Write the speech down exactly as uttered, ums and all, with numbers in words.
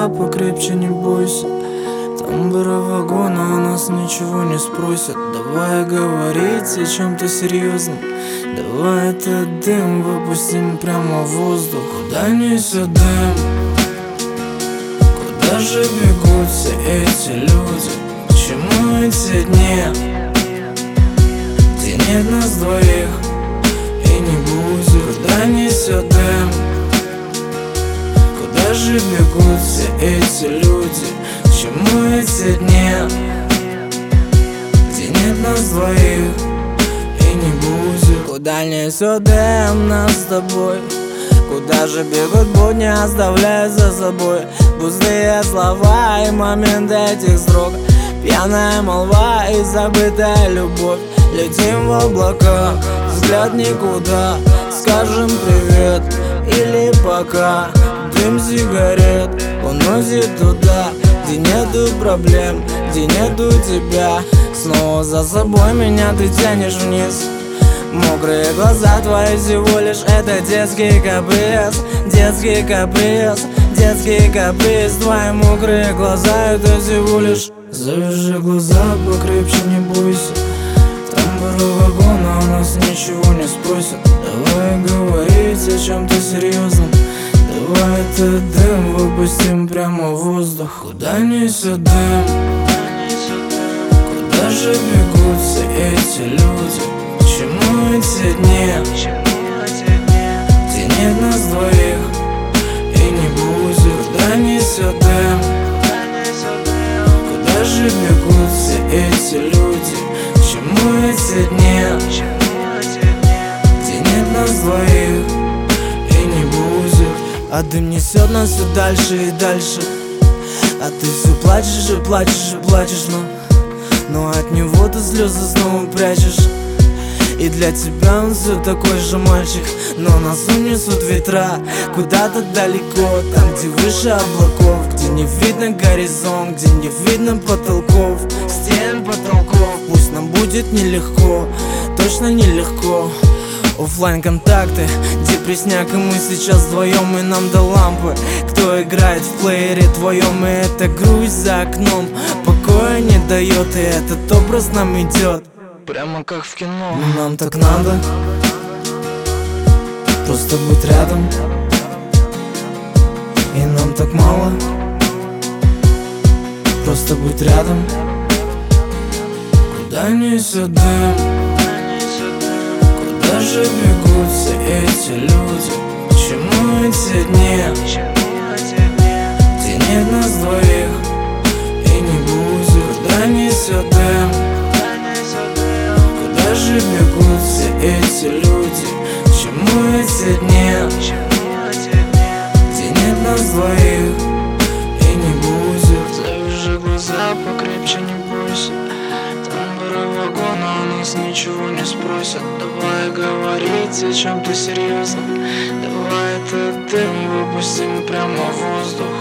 глаза покрепче, не бойся. Там бара вагона, о нас ничего не спросят. Давай говорить о чем-то серьезном. Давай этот дым выпустим прямо в воздух. Куда несет дым? Куда же бегут все эти люди? К чему эти дни, где нет нас двоих и не будет? Куда несет дым? Куда же бегут все эти люди? К чему эти дни, где нет нас двоих и не будет? Куда несет дым нас с тобой? Куда же бегут будни, оставляя за собой пустые слова и моменты этих строк? Пьяная молва и забытая любовь. Летим в облака, взгляд никуда. Скажем привет или пока. Дым сигарет уносит туда, где нету проблем, где нету тебя. Снова за собой меня ты тянешь вниз. Мокрые глаза твои всего лишь это детский каприз. Детский каприз, детский каприз. Твои мокрые глаза это всего лишь. Завяжи глаза покрепче, не бойся. Там бара вагона, у нас ничего не спросят. Давай говорить о чем-то серьезном. Давай этот дым выпустим прямо в воздух. Куда несет дым? Куда же бегут все эти люди? К чему эти дни, где нет нас двоих и не будет? Куда несет дым? Куда же бегут все эти люди? К чему эти дни, где нет нас двоих и не будет? А дым несет нас все дальше и дальше. А ты все плачешь и плачешь и плачешь, но Но от него ты слезы снова прячешь. И для тебя он все такой же мальчик. Но нас унесут ветра куда-то далеко. Там, где выше облаков, где не видно горизонт, где не видно потолков, стен, потолков. Пусть нам будет нелегко, точно нелегко. Оффлайн контакты, депресняк, и мы сейчас вдвоем, и нам до лампы. Кто играет в плеере твоем, и эта грусть за окном покоя не дает, и этот образ нам идет прямо как в кино. Но нам так надо просто быть рядом, и нам так мало просто быть рядом. Куда несет дым? Куда же бегут все эти люди? К чему эти дни, где нет нас двоих и не будет? Куда несет дым? Куда же бегут все эти люди? К чему эти дни, где нет нас двоих и не будет? Завяжи глаза покрепче, не бойся. Там бара вагона, у нас ничего не спросят. Давай говорить о чем-то серьезном. Давай этот дым выпустим прямо в воздух.